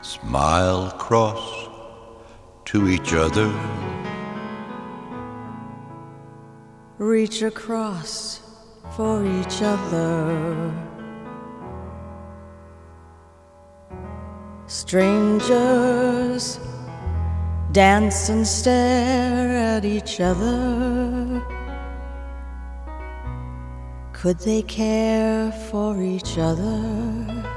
smile across to each other. Reach across for each other. Strangers dance and stare at each other. Could they care for each other?